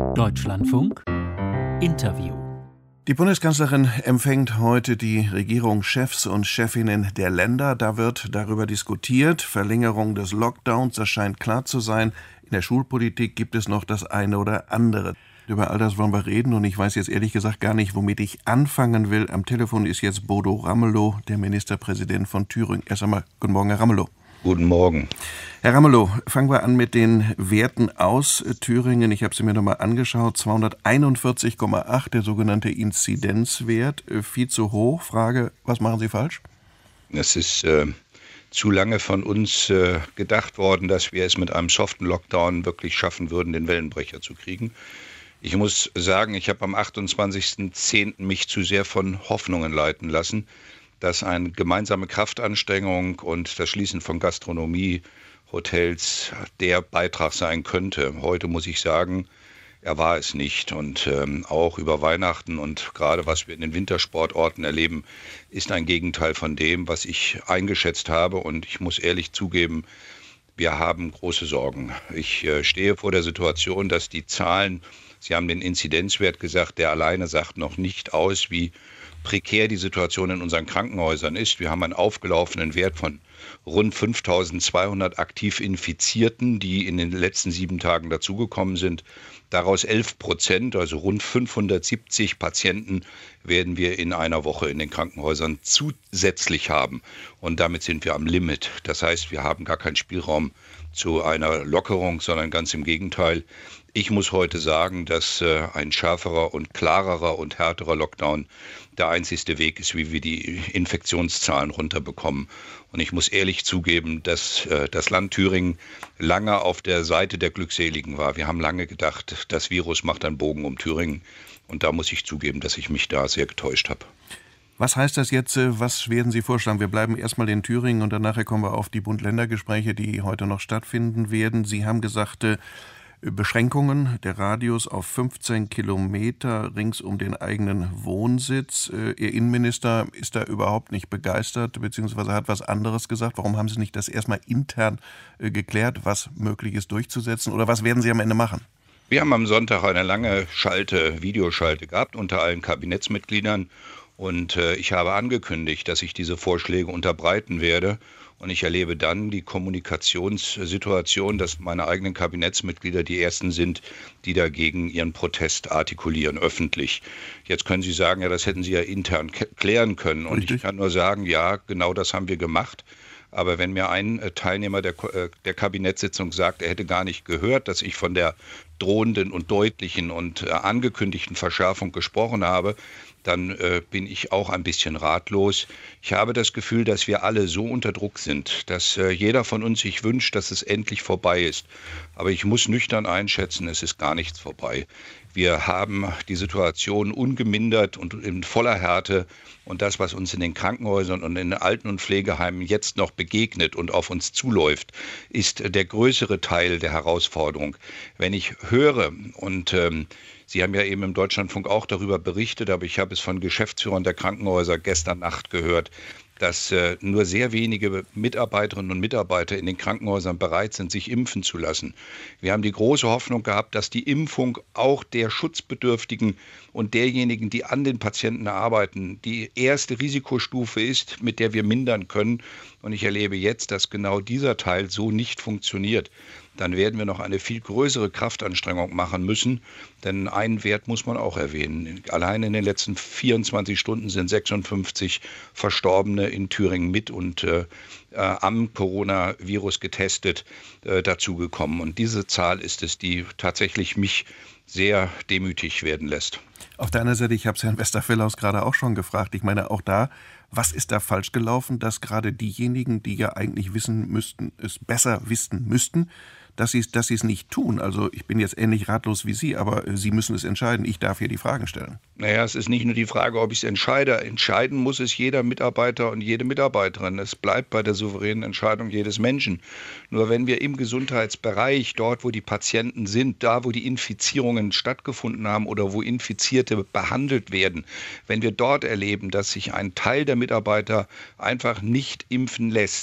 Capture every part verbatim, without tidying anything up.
Deutschlandfunk Interview. Die Bundeskanzlerin empfängt heute die Regierungschefs und Chefinnen der Länder. Da wird darüber diskutiert. Verlängerung des Lockdowns, das scheint klar zu sein. In der Schulpolitik gibt es noch das eine oder andere. Über all das wollen wir reden und ich weiß jetzt ehrlich gesagt gar nicht, womit ich anfangen will. Am Telefon ist jetzt Bodo Ramelow, der Ministerpräsident von Thüringen. Erst einmal, guten Morgen, Herr Ramelow. Guten Morgen. Herr Ramelow, fangen wir an mit den Werten aus Thüringen. Ich habe sie mir nochmal angeschaut. zweihunderteinundvierzig Komma acht, der sogenannte Inzidenzwert. Viel zu hoch. Frage, was machen Sie falsch? Es ist äh, zu lange von uns äh, gedacht worden, dass wir es mit einem soften Lockdown wirklich schaffen würden, den Wellenbrecher zu kriegen. Ich muss sagen, ich habe am achtundzwanzigsten zehnten mich zu sehr von Hoffnungen leiten lassen, dass eine gemeinsame Kraftanstrengung und das Schließen von Gastronomie, Hotels der Beitrag sein könnte. Heute muss ich sagen, er war es nicht. Und ähm, auch über Weihnachten und gerade was wir in den Wintersportorten erleben, ist ein Gegenteil von dem, was ich eingeschätzt habe. Und ich muss ehrlich zugeben, wir haben große Sorgen. Ich äh, stehe vor der Situation, dass die Zahlen, Sie haben den Inzidenzwert gesagt, der alleine sagt noch nicht aus, wie prekär die Situation in unseren Krankenhäusern ist. Wir haben einen aufgelaufenen Wert von rund fünftausendzweihundert aktiv Infizierten, die in den letzten sieben Tagen dazugekommen sind. Daraus elf Prozent, also rund fünfhundertsiebzig Patienten, werden wir in einer Woche in den Krankenhäusern zusätzlich haben. Und damit sind wir am Limit. Das heißt, wir haben gar keinen Spielraum zu einer Lockerung, sondern ganz im Gegenteil. Ich muss heute sagen, dass äh, ein schärferer und klarerer und härterer Lockdown der einzigste Weg ist, wie wir die Infektionszahlen runterbekommen. Und ich muss ehrlich zugeben, dass äh, das Land Thüringen lange auf der Seite der Glückseligen war. Wir haben lange gedacht, das Virus macht einen Bogen um Thüringen. Und da muss ich zugeben, dass ich mich da sehr getäuscht habe. Was heißt das jetzt? Was werden Sie vorschlagen? Wir bleiben erstmal in Thüringen und danach kommen wir auf die Bund-Länder-Gespräche, die heute noch stattfinden werden. Sie haben gesagt, Beschränkungen, der Radius auf fünfzehn Kilometer rings um den eigenen Wohnsitz. Ihr Innenminister ist da überhaupt nicht begeistert, beziehungsweise hat was anderes gesagt. Warum haben Sie nicht das erstmal intern geklärt, was möglich ist durchzusetzen? Oder was werden Sie am Ende machen? Wir haben am Sonntag eine lange Schalte, Videoschalte gehabt unter allen Kabinettsmitgliedern. Und äh, ich habe angekündigt, dass ich diese Vorschläge unterbreiten werde. Und ich erlebe dann die Kommunikationssituation, dass meine eigenen Kabinettsmitglieder die ersten sind, die dagegen ihren Protest artikulieren, öffentlich. Jetzt können Sie sagen, ja, das hätten Sie ja intern k- klären können. Und Richtig. Ich kann nur sagen, ja, genau das haben wir gemacht. Aber wenn mir ein Teilnehmer der, der Kabinettssitzung sagt, er hätte gar nicht gehört, dass ich von der drohenden und deutlichen und angekündigten Verschärfung gesprochen habe, dann äh, bin ich auch ein bisschen ratlos. Ich habe das Gefühl, dass wir alle so unter Druck sind, dass äh, jeder von uns sich wünscht, dass es endlich vorbei ist. Aber ich muss nüchtern einschätzen, es ist gar nichts vorbei. Wir haben die Situation ungemindert und in voller Härte. Und das, was uns in den Krankenhäusern und in den Alten- und Pflegeheimen jetzt noch begegnet und auf uns zuläuft, ist der größere Teil der Herausforderung. Wenn ich höre und ähm, Sie haben ja eben im Deutschlandfunk auch darüber berichtet, aber ich habe es von Geschäftsführern der Krankenhäuser gestern Nacht gehört, dass äh, nur sehr wenige Mitarbeiterinnen und Mitarbeiter in den Krankenhäusern bereit sind, sich impfen zu lassen. Wir haben die große Hoffnung gehabt, dass die Impfung auch der Schutzbedürftigen und derjenigen, die an den Patienten arbeiten, die erste Risikostufe ist, mit der wir mindern können. Und ich erlebe jetzt, dass genau dieser Teil so nicht funktioniert. Dann werden wir noch eine viel größere Kraftanstrengung machen müssen. Denn einen Wert muss man auch erwähnen. Allein in den letzten vierundzwanzig Stunden sind sechsundfünfzig Verstorbene in Thüringen mit und äh, am Coronavirus getestet äh, dazugekommen. Und diese Zahl ist es, die tatsächlich mich sehr demütig werden lässt. Auf der anderen Seite, ich habe es Herrn Westerfellaus gerade auch schon gefragt, ich meine auch da, was ist da falsch gelaufen, dass gerade diejenigen, die ja eigentlich wissen müssten, es besser wissen müssten, dass sie es dass sie es nicht tun. Also ich bin jetzt ähnlich ratlos wie Sie, aber Sie müssen es entscheiden. Ich darf hier die Fragen stellen. Naja, es ist nicht nur die Frage, ob ich es entscheide. Entscheiden muss es jeder Mitarbeiter und jede Mitarbeiterin. Es bleibt bei der souveränen Entscheidung jedes Menschen. Nur wenn wir im Gesundheitsbereich, dort wo die Patienten sind, da wo die Infizierungen stattgefunden haben oder wo Infizierte behandelt werden, wenn wir dort erleben, dass sich ein Teil der Mitarbeiter einfach nicht impfen lässt,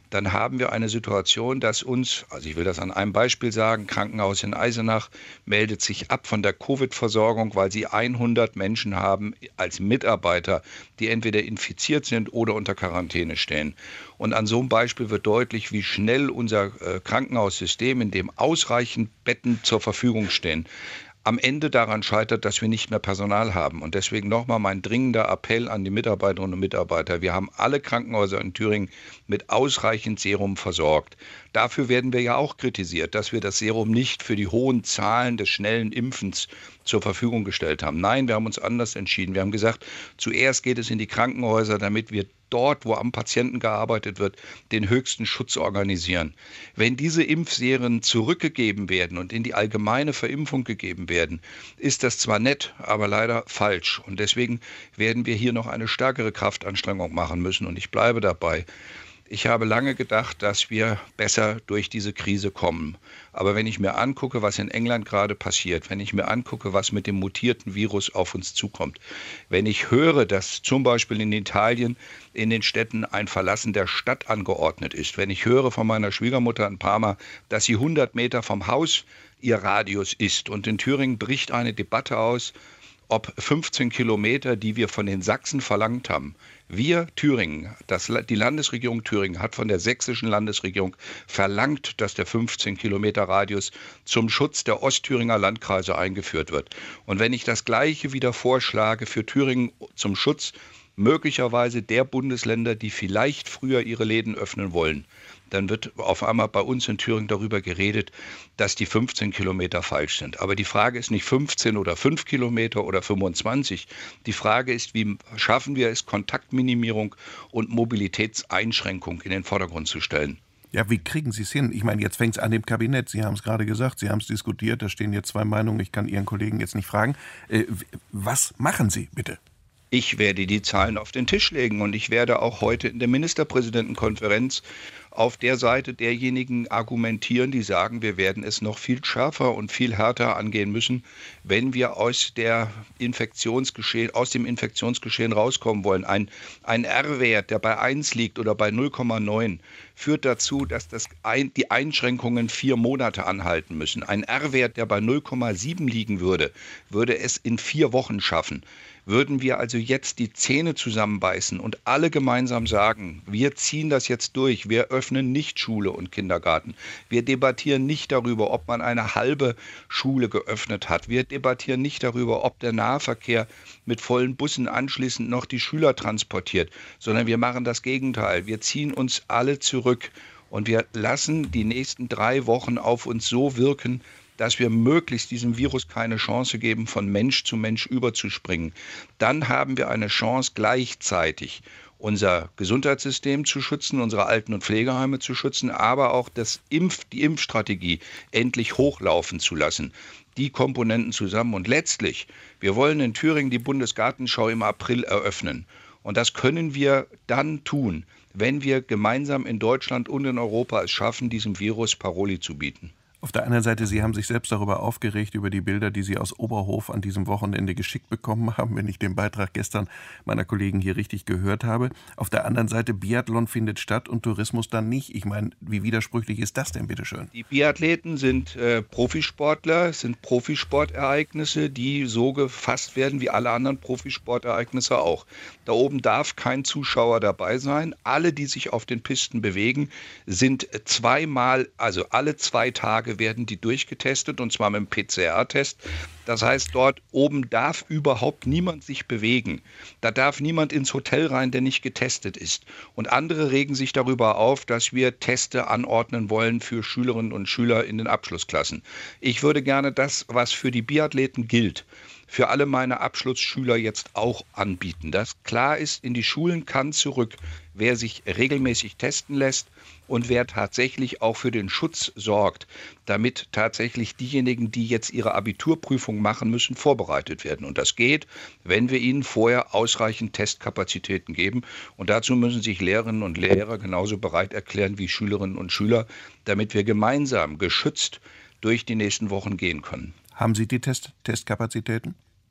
dann haben wir eine Situation, dass uns, also ich will das an einem Beispiel sagen, Krankenhaus in Eisenach meldet sich ab von der Covid-Versorgung, weil sie hundert Menschen haben als Mitarbeiter, die entweder infiziert sind oder unter Quarantäne stehen. Und an so einem Beispiel wird deutlich, wie schnell unser äh, Krankenhaussystem, in dem ausreichend Betten zur Verfügung stehen, am Ende daran scheitert, dass wir nicht mehr Personal haben. Und deswegen nochmal mein dringender Appell an die Mitarbeiterinnen und Mitarbeiter. Wir haben alle Krankenhäuser in Thüringen mit ausreichend Serum versorgt. Dafür werden wir ja auch kritisiert, dass wir das Serum nicht für die hohen Zahlen des schnellen Impfens zur Verfügung gestellt haben. Nein, wir haben uns anders entschieden. Wir haben gesagt, zuerst geht es in die Krankenhäuser, damit wir dort, wo am Patienten gearbeitet wird, den höchsten Schutz organisieren. Wenn diese Impfserien zurückgegeben werden und in die allgemeine Verimpfung gegeben werden, ist das zwar nett, aber leider falsch. Und deswegen werden wir hier noch eine stärkere Kraftanstrengung machen müssen. Und ich bleibe dabei. Ich habe lange gedacht, dass wir besser durch diese Krise kommen. Aber wenn ich mir angucke, was in England gerade passiert, wenn ich mir angucke, was mit dem mutierten Virus auf uns zukommt, wenn ich höre, dass zum Beispiel in Italien in den Städten ein Verlassen der Stadt angeordnet ist, wenn ich höre von meiner Schwiegermutter in Parma, dass sie hundert Meter vom Haus ihr Radius ist, und in Thüringen bricht eine Debatte aus, ob fünfzehn Kilometer, die wir von den Sachsen verlangt haben. Wir, Thüringen, das, die Landesregierung Thüringen hat von der sächsischen Landesregierung verlangt, dass der fünfzehn Kilometer Radius zum Schutz der Ostthüringer Landkreise eingeführt wird. Und wenn ich das Gleiche wieder vorschlage für Thüringen zum Schutz möglicherweise der Bundesländer, die vielleicht früher ihre Läden öffnen wollen, dann wird auf einmal bei uns in Thüringen darüber geredet, dass die fünfzehn Kilometer falsch sind. Aber die Frage ist nicht fünfzehn oder fünf Kilometer oder fünfundzwanzig. Die Frage ist, wie schaffen wir es, Kontaktminimierung und Mobilitätseinschränkung in den Vordergrund zu stellen. Ja, wie kriegen Sie es hin? Ich meine, jetzt fängt es an dem Kabinett. Sie haben es gerade gesagt, Sie haben es diskutiert, da stehen jetzt zwei Meinungen. Ich kann Ihren Kollegen jetzt nicht fragen. Äh, was machen Sie, bitte? Ich werde die Zahlen auf den Tisch legen und ich werde auch heute in der Ministerpräsidentenkonferenz auf der Seite derjenigen argumentieren, die sagen, wir werden es noch viel schärfer und viel härter angehen müssen, wenn wir aus, der Infektionsgeschehen, aus dem Infektionsgeschehen rauskommen wollen. Ein, ein R-Wert, der bei eins liegt oder bei null Komma neun, führt dazu, dass das ein, die Einschränkungen vier Monate anhalten müssen. Ein R-Wert, der bei null Komma sieben liegen würde, würde es in vier Wochen schaffen. Würden wir also jetzt die Zähne zusammenbeißen und alle gemeinsam sagen, wir ziehen das jetzt durch, wir öffnen nicht Schule und Kindergarten, wir debattieren nicht darüber, ob man eine halbe Schule geöffnet hat, wir debattieren nicht darüber, ob der Nahverkehr mit vollen Bussen anschließend noch die Schüler transportiert, sondern wir machen das Gegenteil, wir ziehen uns alle zurück und wir lassen die nächsten drei Wochen auf uns so wirken, dass wir möglichst diesem Virus keine Chance geben, von Mensch zu Mensch überzuspringen. Dann haben wir eine Chance, gleichzeitig unser Gesundheitssystem zu schützen, unsere Alten- und Pflegeheime zu schützen, aber auch das Impf, die Impfstrategie endlich hochlaufen zu lassen. Die Komponenten zusammen. Und letztlich, wir wollen in Thüringen die Bundesgartenschau im April eröffnen. Und das können wir dann tun, wenn wir gemeinsam in Deutschland und in Europa es schaffen, diesem Virus Paroli zu bieten. Auf der anderen Seite, Sie haben sich selbst darüber aufgeregt, über die Bilder, die Sie aus Oberhof an diesem Wochenende geschickt bekommen haben, wenn ich den Beitrag gestern meiner Kollegen hier richtig gehört habe. Auf der anderen Seite, Biathlon findet statt und Tourismus dann nicht. Ich meine, wie widersprüchlich ist das denn, bitteschön? Die Biathleten sind äh, Profisportler, sind Profisportereignisse, die so gefasst werden wie alle anderen Profisportereignisse auch. Da oben darf kein Zuschauer dabei sein. Alle, die sich auf den Pisten bewegen, sind zweimal, also alle zwei Tage werden die durchgetestet, und zwar mit einem P C R-Test. Das heißt, dort oben darf überhaupt niemand sich bewegen. Da darf niemand ins Hotel rein, der nicht getestet ist. Und andere regen sich darüber auf, dass wir Teste anordnen wollen für Schülerinnen und Schüler in den Abschlussklassen. Ich würde gerne das, was für die Biathleten gilt, für alle meine Abschlussschüler jetzt auch anbieten. Dass klar ist, in die Schulen kann zurück, wer sich regelmäßig testen lässt und wer tatsächlich auch für den Schutz sorgt, damit tatsächlich diejenigen, die jetzt ihre Abiturprüfung machen müssen, vorbereitet werden. Und das geht, wenn wir ihnen vorher ausreichend Testkapazitäten geben. Und dazu müssen sich Lehrerinnen und Lehrer genauso bereit erklären wie Schülerinnen und Schüler, damit wir gemeinsam geschützt durch die nächsten Wochen gehen können. Haben Sie die Test- Testkapazitäten?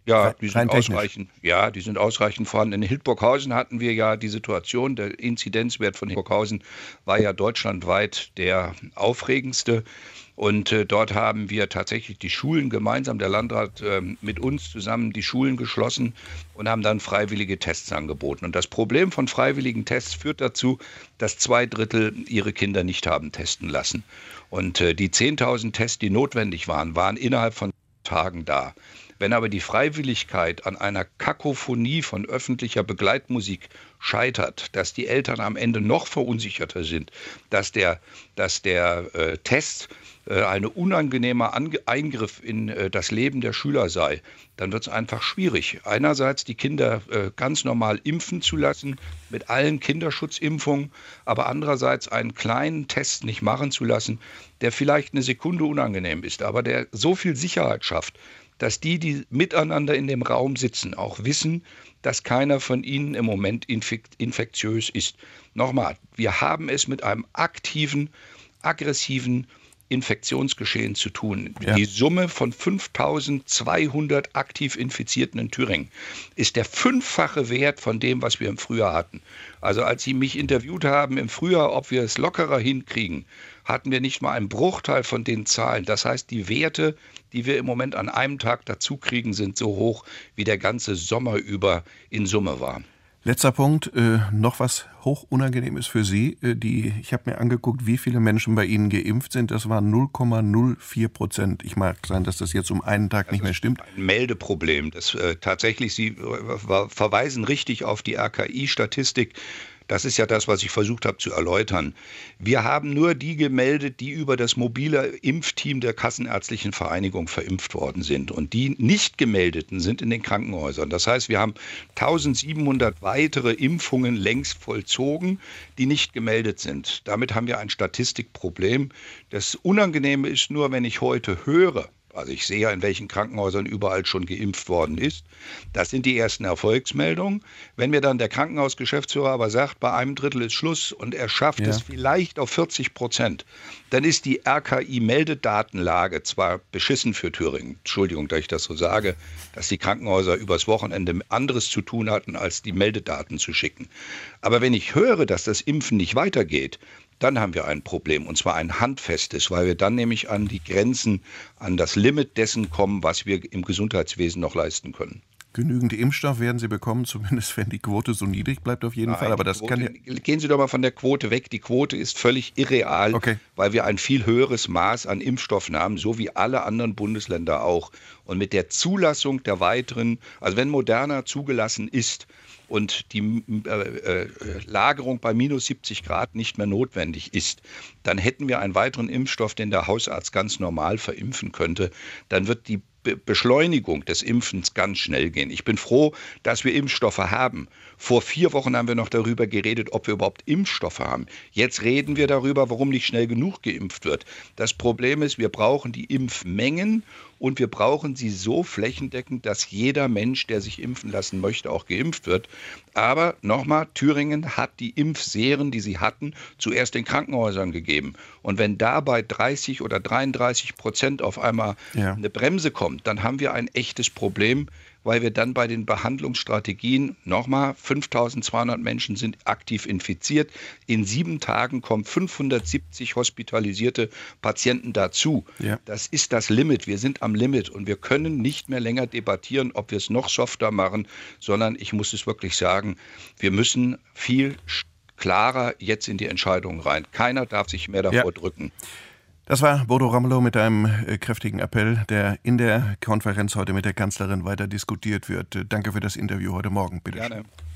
Ja, die rein sind technisch. ausreichend, ja, die sind ausreichend vorhanden. In Hildburghausen hatten wir ja die Situation, der Inzidenzwert von Hildburghausen war ja deutschlandweit der aufregendste. Und äh, dort haben wir tatsächlich die Schulen gemeinsam, der Landrat äh, mit uns zusammen die Schulen geschlossen und haben dann freiwillige Tests angeboten. Und das Problem von freiwilligen Tests führt dazu, dass zwei Drittel ihre Kinder nicht haben testen lassen. Und äh, die zehntausend Tests, die notwendig waren, waren innerhalb von Tagen da. Wenn aber die Freiwilligkeit an einer Kakophonie von öffentlicher Begleitmusik scheitert, dass die Eltern am Ende noch verunsicherter sind, dass der, dass der äh, Test äh, ein unangenehmer Ange- Eingriff in äh, das Leben der Schüler sei, dann wird es einfach schwierig. Einerseits die Kinder äh, ganz normal impfen zu lassen mit allen Kinderschutzimpfungen, aber andererseits einen kleinen Test nicht machen zu lassen, der vielleicht eine Sekunde unangenehm ist, aber der so viel Sicherheit schafft, dass die, die miteinander in dem Raum sitzen, auch wissen, dass keiner von ihnen im Moment infekt- infektiös ist. Nochmal, wir haben es mit einem aktiven, aggressiven Infektionsgeschehen zu tun. Ja. Die Summe von fünftausendzweihundert aktiv Infizierten in Thüringen ist der fünffache Wert von dem, was wir im Frühjahr hatten. Also als Sie mich interviewt haben im Frühjahr, ob wir es lockerer hinkriegen, hatten wir nicht mal einen Bruchteil von den Zahlen. Das heißt, die Werte, die wir im Moment an einem Tag dazu kriegen, sind so hoch, wie der ganze Sommer über in Summe war. Letzter Punkt, äh, noch was hoch unangenehm ist für Sie. Äh, die, ich habe mir angeguckt, wie viele Menschen bei Ihnen geimpft sind. Das waren null Komma null vier Prozent. Ich mag sein, dass das jetzt um einen Tag das nicht mehr stimmt. Ein Meldeproblem. Das, äh, tatsächlich, Sie äh, verweisen richtig auf die R K I-Statistik. Das ist ja das, was ich versucht habe zu erläutern. Wir haben nur die gemeldet, die über das mobile Impfteam der Kassenärztlichen Vereinigung verimpft worden sind. Und die nicht gemeldeten sind in den Krankenhäusern. Das heißt, wir haben eintausendsiebenhundert weitere Impfungen längst vollzogen, die nicht gemeldet sind. Damit haben wir ein Statistikproblem. Das Unangenehme ist nur, wenn ich heute höre, also ich sehe ja, in welchen Krankenhäusern überall schon geimpft worden ist. Das sind die ersten Erfolgsmeldungen. Wenn mir dann der Krankenhausgeschäftsführer aber sagt, bei einem Drittel ist Schluss und er schafft ja. es vielleicht auf vierzig Prozent, dann ist die R K I-Meldedatenlage zwar beschissen für Thüringen, Entschuldigung, dass ich das so sage, dass die Krankenhäuser übers Wochenende anderes zu tun hatten, als die Meldedaten zu schicken. Aber wenn ich höre, dass das Impfen nicht weitergeht, dann haben wir ein Problem, und zwar ein handfestes, weil wir dann nämlich an die Grenzen, an das Limit dessen kommen, was wir im Gesundheitswesen noch leisten können. Genügend Impfstoff werden Sie bekommen, zumindest wenn die Quote so niedrig bleibt auf jeden Nein, Fall. Aber das Quote, kann ja gehen Sie doch mal von der Quote weg. Die Quote ist völlig irreal, okay. weil wir ein viel höheres Maß an Impfstoffen haben, so wie alle anderen Bundesländer auch. Und mit der Zulassung der weiteren, also wenn Moderna zugelassen ist, und die äh, äh, Lagerung bei minus siebzig Grad nicht mehr notwendig ist, dann hätten wir einen weiteren Impfstoff, den der Hausarzt ganz normal verimpfen könnte. Dann wird die Be- Beschleunigung des Impfens ganz schnell gehen. Ich bin froh, dass wir Impfstoffe haben. Vor vier Wochen haben wir noch darüber geredet, ob wir überhaupt Impfstoffe haben. Jetzt reden wir darüber, warum nicht schnell genug geimpft wird. Das Problem ist, wir brauchen die Impfmengen und wir brauchen sie so flächendeckend, dass jeder Mensch, der sich impfen lassen möchte, auch geimpft wird. Aber nochmal, Thüringen hat die Impfserien, die sie hatten, zuerst den Krankenhäusern gegeben. Und wenn da bei dreißig oder dreiunddreißig Prozent auf einmal ja. eine Bremse kommt, dann haben wir ein echtes Problem, weil wir dann bei den Behandlungsstrategien, nochmal, fünftausendzweihundert Menschen sind aktiv infiziert. In sieben Tagen kommen fünfhundertsiebzig hospitalisierte Patienten dazu. Ja. Das ist das Limit. Wir sind am Limit und wir können nicht mehr länger debattieren, ob wir es noch softer machen, sondern ich muss es wirklich sagen, wir müssen viel klarer jetzt in die Entscheidungen rein. Keiner darf sich mehr davor ja. drücken. Das war Bodo Ramelow mit einem äh, kräftigen Appell, der in der Konferenz heute mit der Kanzlerin weiter diskutiert wird. Danke für das Interview heute Morgen. Bitte. Gerne.